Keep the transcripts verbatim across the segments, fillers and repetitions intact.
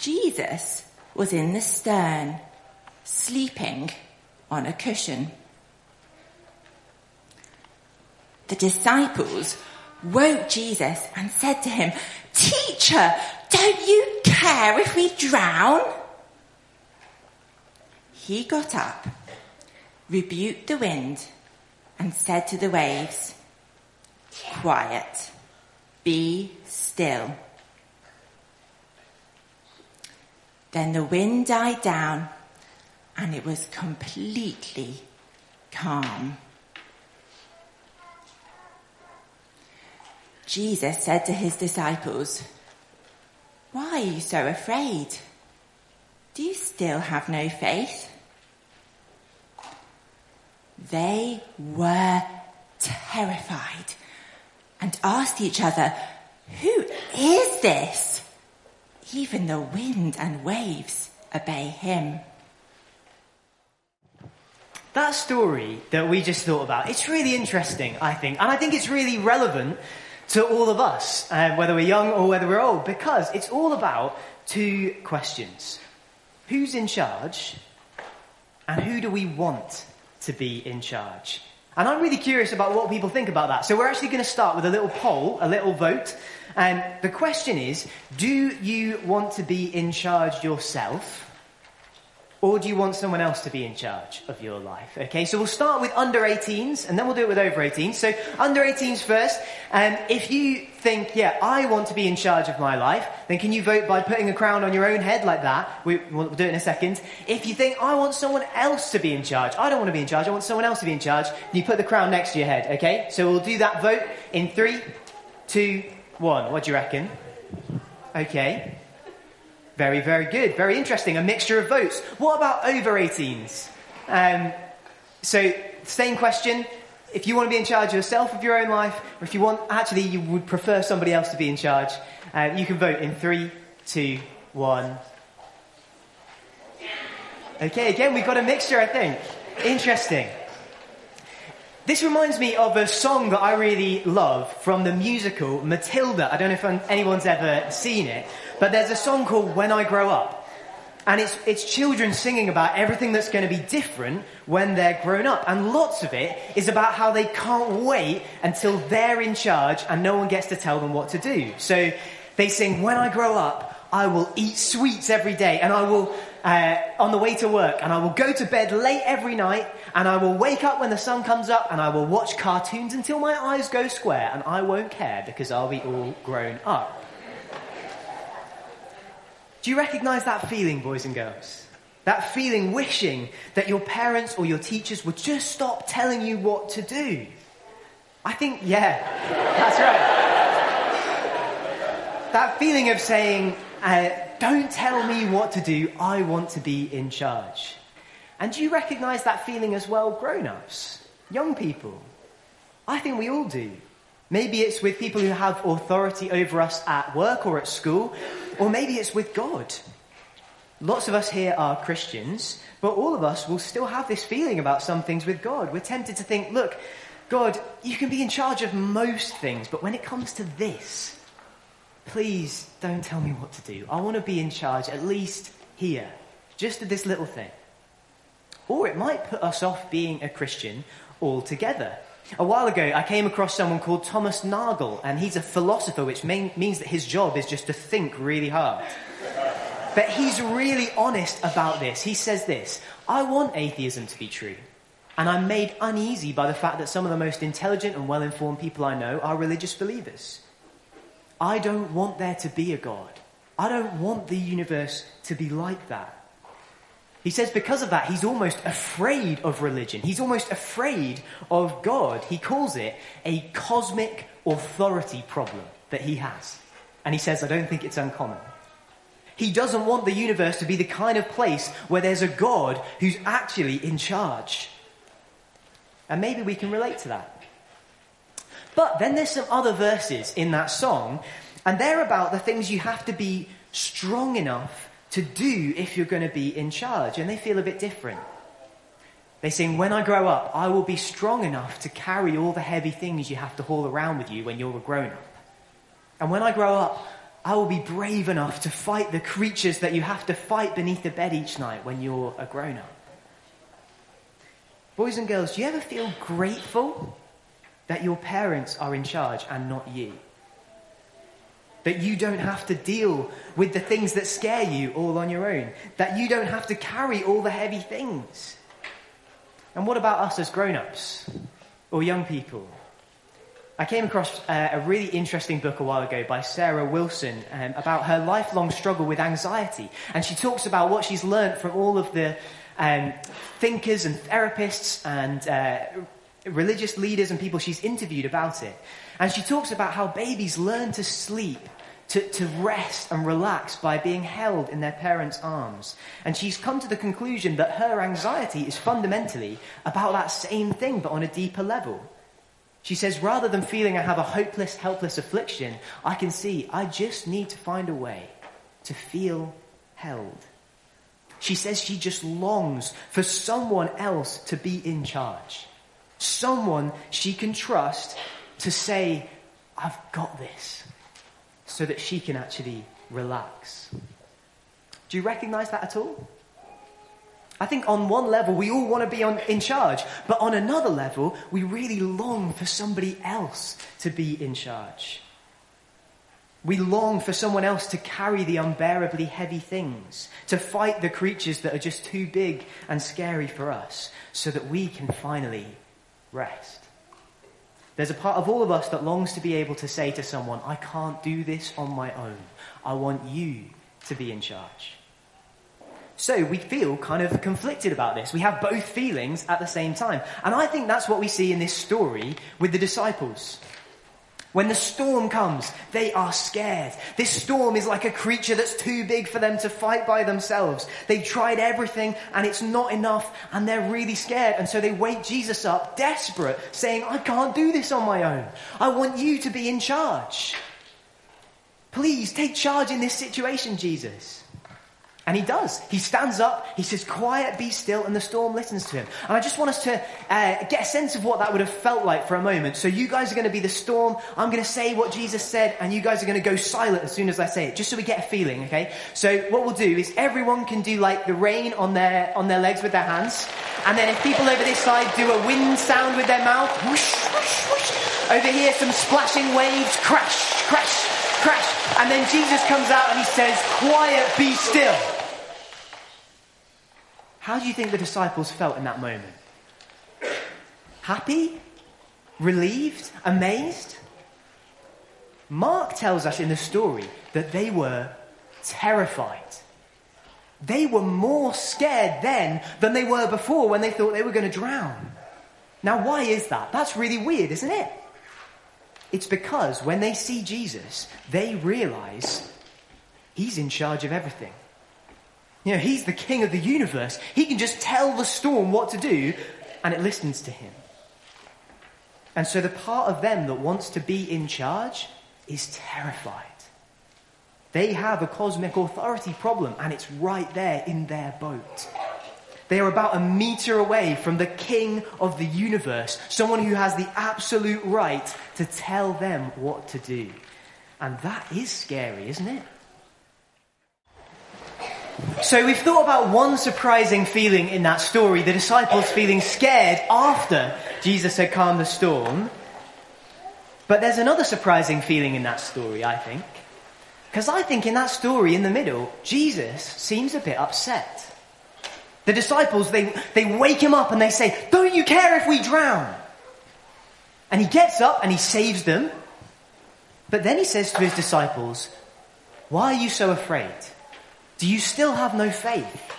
Jesus was in the stern, sleeping on a cushion. The disciples woke Jesus and said to him, "Teacher, don't you care if we drown?" He got up, rebuked the wind, and said to the waves, "Quiet, be still." Then the wind died down, and it was completely calm. Jesus said to his disciples, "Why are you so afraid? Do you still have no faith?" They were terrified and asked each other, "Who is this? Even the wind and waves obey him." That story that we just thought about, it's really interesting, I think. And I think it's really relevant to all of us, uh, whether we're young or whether we're old, because it's all about two questions. Who's in charge? And who do we want to be in charge? And I'm really curious about what people think about that. So we're actually going to start with a little poll, a little vote. And the question is, do you want to be in charge yourself? Or do you want someone else to be in charge of your life? Okay, so we'll start with under eighteens, and then we'll do it with over eighteens. So under eighteens first. And um, if you think, yeah, I want to be in charge of my life, then can you vote by putting a crown on your own head like that? We, we'll do it in a second. If you think, I want someone else to be in charge, I don't want to be in charge, I want someone else to be in charge, you put the crown next to your head, okay? So we'll do that vote in three, two, one. What do you reckon? Okay. Very, very good. Very interesting. A mixture of votes. What about over eighteens? Um, so, same question. If you want to be in charge of yourself of your own life, or if you want, actually, you would prefer somebody else to be in charge, uh, you can vote in three, two, one. Okay, again, we've got a mixture, I think. Interesting. This reminds me of a song that I really love from the musical Matilda. I don't know if anyone's ever seen it, but there's a song called When I Grow Up. And it's, it's children singing about everything that's going to be different when they're grown up. And lots of it is about how they can't wait until they're in charge and no one gets to tell them what to do. So they sing, "When I grow up, I will eat sweets every day, and I will, uh, on the way to work, and I will go to bed late every night, and I will wake up when the sun comes up, and I will watch cartoons until my eyes go square, and I won't care because I'll be all grown up." Do you recognise that feeling, boys and girls? That feeling wishing that your parents or your teachers would just stop telling you what to do? I think, yeah, that's right. That feeling of saying, uh, don't tell me what to do, I want to be in charge. And do you recognise that feeling as well, grown-ups, young people? I think we all do. Maybe it's with people who have authority over us at work or at school, or maybe it's with God. Lots of us here are Christians, but all of us will still have this feeling about some things with God. We're tempted to think, look, God, you can be in charge of most things, but when it comes to this, please don't tell me what to do. I want to be in charge, at least here, just of this little thing. Or it might put us off being a Christian altogether. A while ago, I came across someone called Thomas Nagel, and he's a philosopher, which mean, means that his job is just to think really hard. But he's really honest about this. He says this: "I want atheism to be true, and I'm made uneasy by the fact that some of the most intelligent and well-informed people I know are religious believers. I don't want there to be a God. I don't want the universe to be like that." He says because of that, he's almost afraid of religion. He's almost afraid of God. He calls it a cosmic authority problem that he has. And he says, I don't think it's uncommon. He doesn't want the universe to be the kind of place where there's a God who's actually in charge. And maybe we can relate to that. But then there's some other verses in that song, and they're about the things you have to be strong enough to do if you're going to be in charge, and they feel a bit different. They sing, "When I grow up, I will be strong enough to carry all the heavy things you have to haul around with you when you're a grown-up. And when I grow up, I will be brave enough to fight the creatures that you have to fight beneath the bed each night when you're a grown-up. Boys and girls, do you ever feel grateful that your parents are in charge and not you? That you don't have to deal with the things that scare you all on your own. That you don't have to carry all the heavy things. And what about us as grown-ups or young people? I came across uh, a really interesting book a while ago by Sarah Wilson um, about her lifelong struggle with anxiety. And she talks about what she's learned from all of the um, thinkers and therapists and uh, religious leaders and people she's interviewed about it. And she talks about how babies learn to sleep, to, to rest and relax by being held in their parents' arms. And she's come to the conclusion that her anxiety is fundamentally about that same thing, but on a deeper level. She says, rather than feeling I have a hopeless, helpless affliction, I can see I just need to find a way to feel held. She says she just longs for someone else to be in charge. Someone she can trust to say, I've got this, so that she can actually relax. Do you recognize that at all? I think on one level we all want to be on, in charge, but on another level we really long for somebody else to be in charge. We long for someone else to carry the unbearably heavy things, to fight the creatures that are just too big and scary for us, so that we can finally rest. There's a part of all of us that longs to be able to say to someone, I can't do this on my own. I want you to be in charge. So we feel kind of conflicted about this. We have both feelings at the same time. And I think that's what we see in this story with the disciples. When the storm comes, they are scared. This storm is like a creature that's too big for them to fight by themselves. They've tried everything and it's not enough and they're really scared. And so they wake Jesus up, desperate, saying, I can't do this on my own. I want you to be in charge. Please take charge in this situation, Jesus. And he does. He stands up, he says, quiet, be still, and the storm listens to him. And I just want us to uh, get a sense of what that would have felt like for a moment. So you guys are going to be the storm, I'm going to say what Jesus said, and you guys are going to go silent as soon as I say it, just so we get a feeling, okay? So what we'll do is everyone can do like the rain on their on their legs with their hands. And then if people over this side do a wind sound with their mouth, whoosh, whoosh, whoosh. Over here, some splashing waves, crash, crash, crash. And then Jesus comes out and he says, quiet, be still. How do you think the disciples felt in that moment? Happy? Relieved? Amazed? Mark tells us in the story that they were terrified. They were more scared then than they were before when they thought they were going to drown. Now, why is that? That's really weird, isn't it? It's because when they see Jesus, they realize he's in charge of everything. You know, he's the king of the universe. He can just tell the storm what to do, and it listens to him. And so the part of them that wants to be in charge is terrified. They have a cosmic authority problem, and it's right there in their boat. They are about a meter away from the king of the universe, someone who has the absolute right to tell them what to do. And that is scary, isn't it? So we've thought about one surprising feeling in that story, the disciples feeling scared after Jesus had calmed the storm. But there's another surprising feeling in that story, I think. Because I think in that story, in the middle, Jesus seems a bit upset. The disciples, they, they wake him up and they say, don't you care if we drown? And he gets up and he saves them. But then he says to his disciples, why are you so afraid? Do you still have no faith?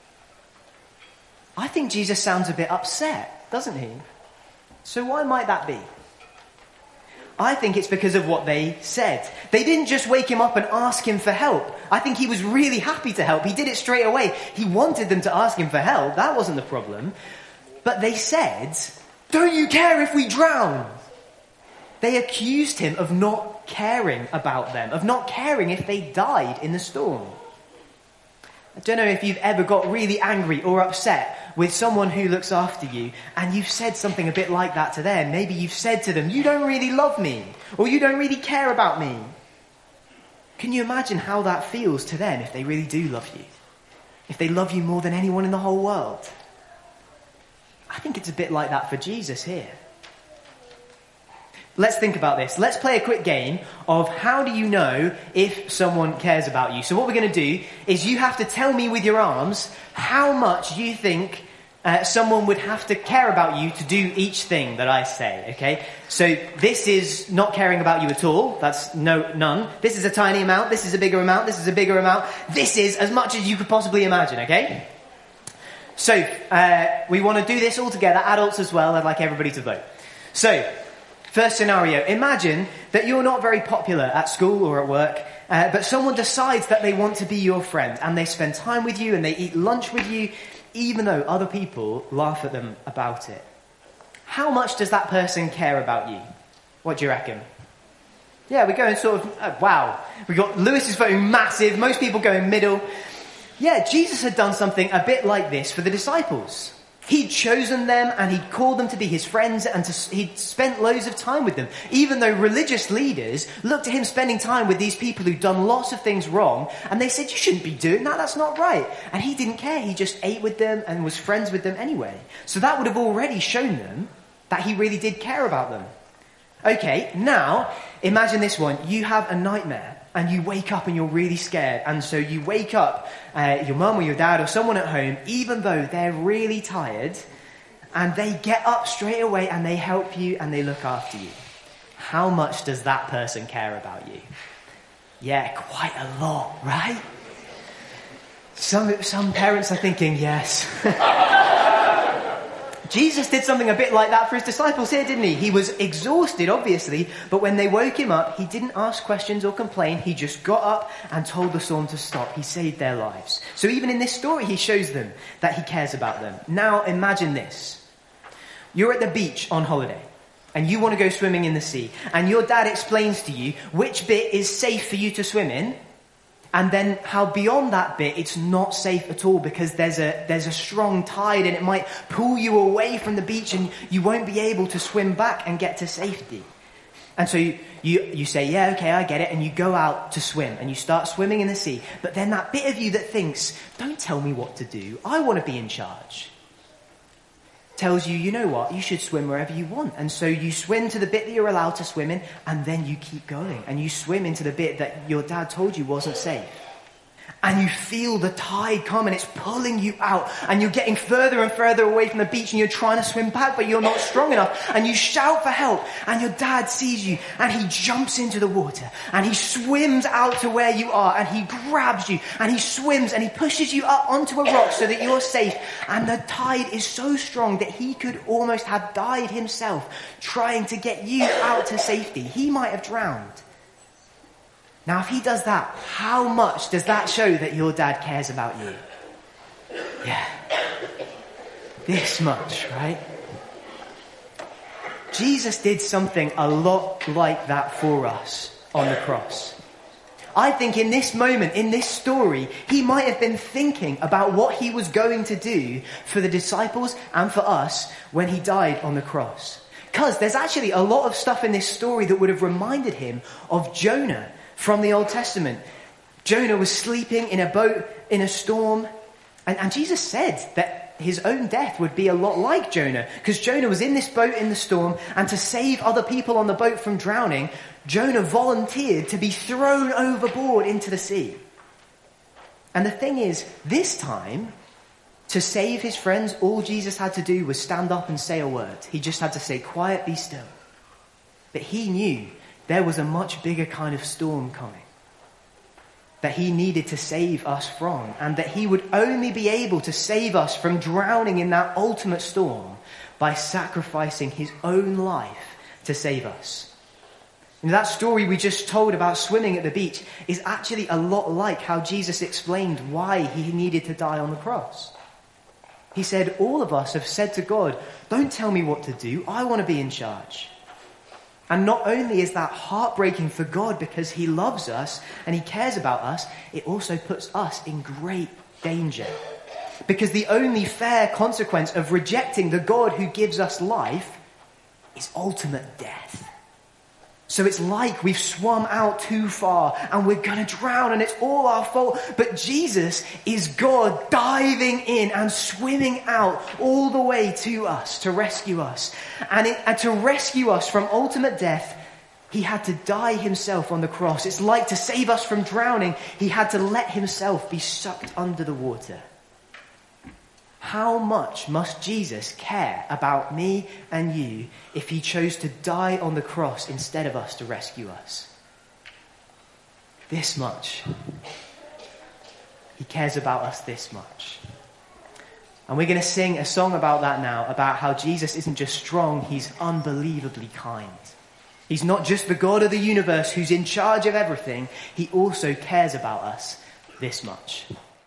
I think Jesus sounds a bit upset, doesn't he? So why might that be? I think it's because of what they said. They didn't just wake him up and ask him for help. I think he was really happy to help. He did it straight away. He wanted them to ask him for help. That wasn't the problem. But they said, don't you care if we drown? They accused him of not caring about them, of not caring if they died in the storm. I don't know if you've ever got really angry or upset with someone who looks after you and you've said something a bit like that to them. Maybe you've said to them, you don't really love me, or you don't really care about me. Can you imagine how that feels to them if they really do love you? If they love you more than anyone in the whole world? I think it's a bit like that for Jesus here. Let's think about this. Let's play a quick game of how do you know if someone cares about you. So what we're going to do is you have to tell me with your arms how much you think uh, someone would have to care about you to do each thing that I say, okay? So this is not caring about you at all. That's no, none. This is a tiny amount. This is a bigger amount. This is a bigger amount. This is as much as you could possibly imagine, okay? So uh, we want to do this all together, adults as well. I'd like everybody to vote. So, first scenario, imagine that you're not very popular at school or at work, uh, but someone decides that they want to be your friend, and they spend time with you and they eat lunch with you, even though other people laugh at them about it. How much does that person care about you? What do you reckon? Yeah, we're going sort of, uh, wow. We've got Lewis is voting massive, most people go in middle. Yeah, Jesus had done something a bit like this for the disciples. He'd chosen them and he'd called them to be his friends and to, he'd spent loads of time with them. Even though religious leaders looked at him spending time with these people who'd done lots of things wrong and they said, you shouldn't be doing that, that's not right. And he didn't care, he just ate with them and was friends with them anyway. So that would have already shown them that he really did care about them. Okay, now imagine this one. You have a nightmare. And you wake up and you're really scared. And so you wake up, uh, your mum or your dad or someone at home, even though they're really tired, and they get up straight away and they help you and they look after you. How much does that person care about you? Yeah, quite a lot, right? Some, some parents are thinking, yes. Jesus did something a bit like that for his disciples here, didn't he? He was exhausted, obviously, but when they woke him up, he didn't ask questions or complain. He just got up and told the storm to stop. He saved their lives. So even in this story, he shows them that he cares about them. Now imagine this. You're at the beach on holiday, and you want to go swimming in the sea, and your dad explains to you which bit is safe for you to swim in, and then how beyond that bit it's not safe at all because there's a there's a strong tide and it might pull you away from the beach and you won't be able to swim back and get to safety. And so you, you, you say, yeah, okay, I get it, and you go out to swim and you start swimming in the sea. But then that bit of you that thinks, don't tell me what to do, I want to be in charge, tells you, you know what, you should swim wherever you want. And so you swim to the bit that you're allowed to swim in, and then you keep going. And you swim into the bit that your dad told you wasn't safe. And you feel the tide come and it's pulling you out. And you're getting further and further away from the beach and you're trying to swim back, but you're not strong enough. And you shout for help. And your dad sees you and he jumps into the water. And he swims out to where you are and he grabs you. And he swims and he pushes you up onto a rock so that you're safe. And the tide is so strong that he could almost have died himself trying to get you out to safety. He might have drowned. Now, if he does that, how much does that show that your dad cares about you? Yeah. This much, right? Jesus did something a lot like that for us on the cross. I think in this moment, in this story, he might have been thinking about what he was going to do for the disciples and for us when he died on the cross. Because there's actually a lot of stuff in this story that would have reminded him of Jonah from the Old Testament. Jonah was sleeping in a boat in a storm. And, and Jesus said that his own death would be a lot like Jonah. Because Jonah was in this boat in the storm. And to save other people on the boat from drowning, Jonah volunteered to be thrown overboard into the sea. And the thing is, this time, to save his friends, all Jesus had to do was stand up and say a word. He just had to say, quiet, be still. But he knew there was a much bigger kind of storm coming that he needed to save us from, and that he would only be able to save us from drowning in that ultimate storm by sacrificing his own life to save us. And that story we just told about swimming at the beach is actually a lot like how Jesus explained why he needed to die on the cross. He said, all of us have said to God, don't tell me what to do, I want to be in charge. And not only is that heartbreaking for God because he loves us and he cares about us, it also puts us in great danger. Because the only fair consequence of rejecting the God who gives us life is ultimate death. So it's like we've swum out too far and we're going to drown and it's all our fault. But Jesus is God diving in and swimming out all the way to us to rescue us. And, it, and to rescue us from ultimate death, he had to die himself on the cross. It's like to save us from drowning, he had to let himself be sucked under the water. How much must Jesus care about me and you if he chose to die on the cross instead of us to rescue us? This much. He cares about us this much. And we're going to sing a song about that now, about how Jesus isn't just strong, he's unbelievably kind. He's not just the God of the universe who's in charge of everything, he also cares about us this much.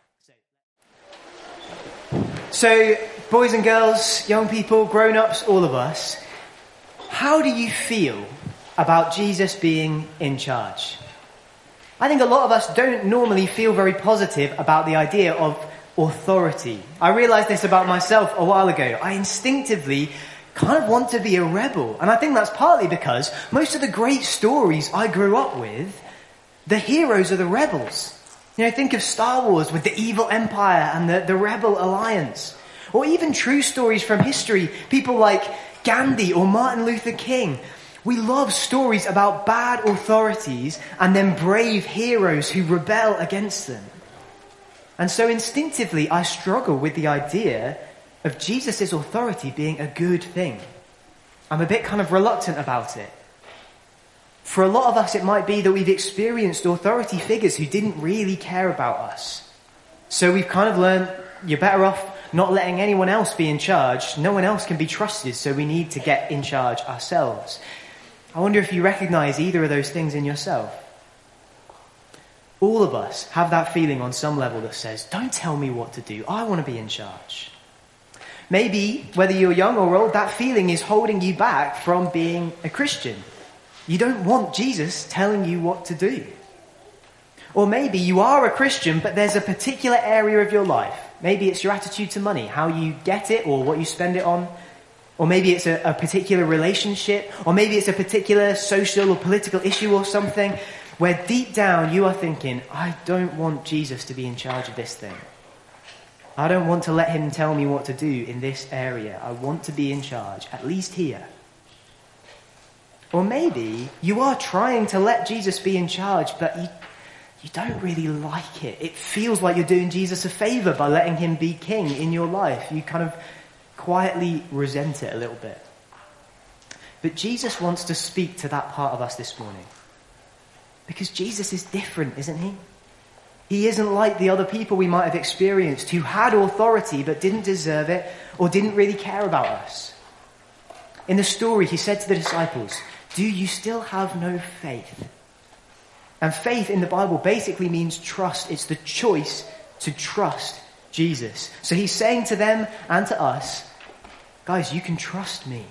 So, boys and girls, young people, grown-ups, all of us, how do you feel about Jesus being in charge? I think a lot of us don't normally feel very positive about the idea of authority. I realized this about myself a while ago. I instinctively kind of want to be a rebel. And I think that's partly because most of the great stories I grew up with, the heroes are the rebels. You know, think of Star Wars with the evil empire and the, the rebel alliance. Or even true stories from history, people like Gandhi or Martin Luther King. We love stories about bad authorities and then brave heroes who rebel against them. And so instinctively I struggle with the idea of Jesus' authority being a good thing. I'm a bit kind of reluctant about it. For a lot of us, it might be that we've experienced authority figures who didn't really care about us. So we've kind of learned, you're better off not letting anyone else be in charge. No one else can be trusted, so we need to get in charge ourselves. I wonder if you recognize either of those things in yourself. All of us have that feeling on some level that says, don't tell me what to do, I want to be in charge. Maybe, whether you're young or old, that feeling is holding you back from being a Christian. You don't want Jesus telling you what to do. Or maybe you are a Christian, but there's a particular area of your life. Maybe it's your attitude to money, how you get it or what you spend it on. Or maybe it's a, a particular relationship. Or maybe it's a particular social or political issue or something where deep down you are thinking, I don't want Jesus to be in charge of this thing. I don't want to let him tell me what to do in this area. I want to be in charge, at least here. Or maybe you are trying to let Jesus be in charge, but you, you don't really like it. It feels like you're doing Jesus a favor by letting him be king in your life. You kind of quietly resent it a little bit. But Jesus wants to speak to that part of us this morning. Because Jesus is different, isn't he? He isn't like the other people we might have experienced who had authority but didn't deserve it or didn't really care about us. In the story, he said to the disciples, do you still have no faith? And faith in the Bible basically means trust. It's the choice to trust Jesus. So he's saying to them and to us, guys, you can trust me.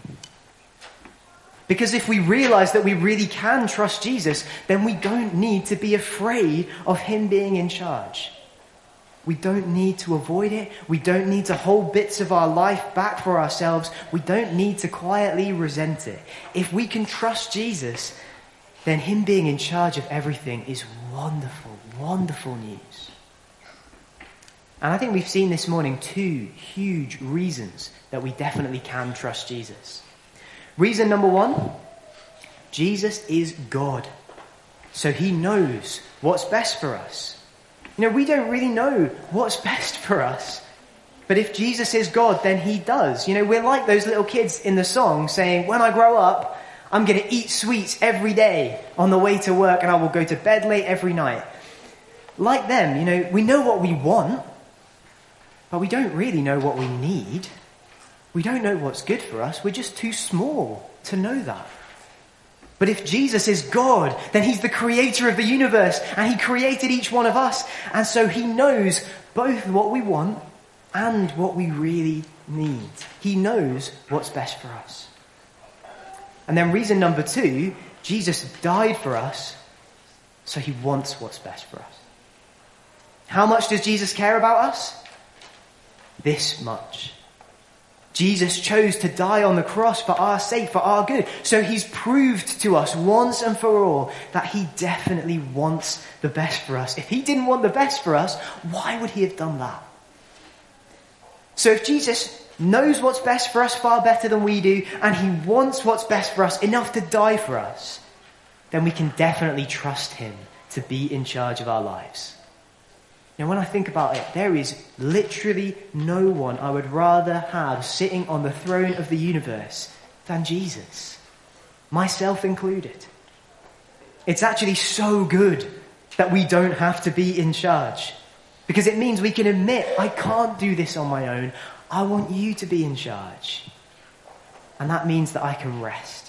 Because if we realize that we really can trust Jesus, then we don't need to be afraid of him being in charge. We don't need to avoid it. We don't need to hold bits of our life back for ourselves. We don't need to quietly resent it. If we can trust Jesus, then him being in charge of everything is wonderful, wonderful news. And I think we've seen this morning two huge reasons that we definitely can trust Jesus. Reason number one, Jesus is God. So he knows what's best for us. You know, we don't really know what's best for us. But if Jesus is God, then he does. You know, we're like those little kids in the song saying, when I grow up, I'm going to eat sweets every day on the way to work and I will go to bed late every night. Like them, you know, we know what we want, but we don't really know what we need. We don't know what's good for us. We're just too small to know that. But if Jesus is God, then he's the creator of the universe and he created each one of us. And so he knows both what we want and what we really need. He knows what's best for us. And then reason number two, Jesus died for us, so he wants what's best for us. How much does Jesus care about us? This much. Jesus chose to die on the cross for our sake, for our good. So he's proved to us once and for all that he definitely wants the best for us. If he didn't want the best for us, why would he have done that? So if Jesus knows what's best for us far better than we do, and he wants what's best for us enough to die for us, then we can definitely trust him to be in charge of our lives. Now, when I think about it, there is literally no one I would rather have sitting on the throne of the universe than Jesus, myself included. It's actually so good that we don't have to be in charge, because it means we can admit, I can't do this on my own. I want you to be in charge. And that means that I can rest.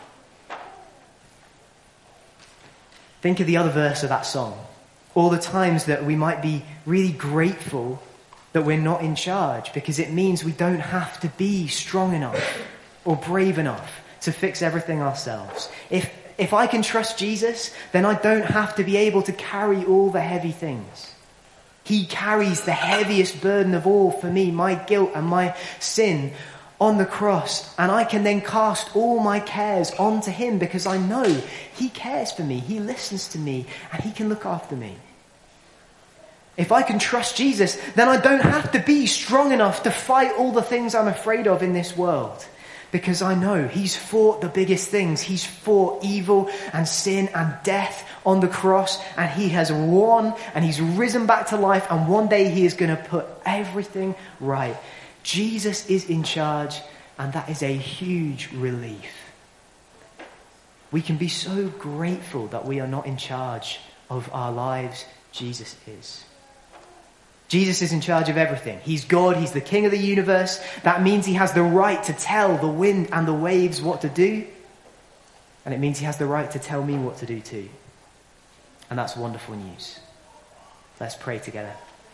Think of the other verse of that song. All the times that we might be really grateful that we're not in charge, because it means we don't have to be strong enough or brave enough to fix everything ourselves. If, if I can trust Jesus, then I don't have to be able to carry all the heavy things. He carries the heaviest burden of all for me, my guilt and my sin, on the cross. And I can then cast all my cares onto him, because I know he cares for me, he listens to me, and he can look after me. If I can trust Jesus, then I don't have to be strong enough to fight all the things I'm afraid of in this world, because I know he's fought the biggest things. He's fought evil and sin and death on the cross, and he has won, and he's risen back to life, and one day he is going to put everything right. Jesus is in charge, and that is a huge relief. We can be so grateful that we are not in charge of our lives. Jesus is. Jesus is in charge of everything. He's God. He's the king of the universe. That means he has the right to tell the wind and the waves what to do. And it means he has the right to tell me what to do too. And that's wonderful news. Let's pray together.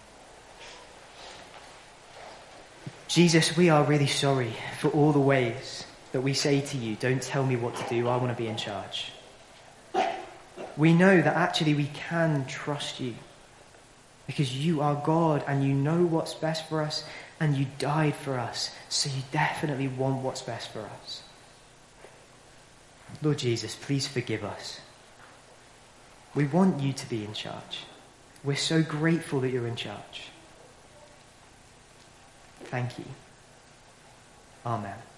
Jesus, we are really sorry for all the ways that we say to you, don't tell me what to do, I want to be in charge. We know that actually we can trust you, because you are God and you know what's best for us, and you died for us, so you definitely want what's best for us. Lord Jesus, please forgive us. We want you to be in charge. We're so grateful that you're in charge. Thank you. Amen.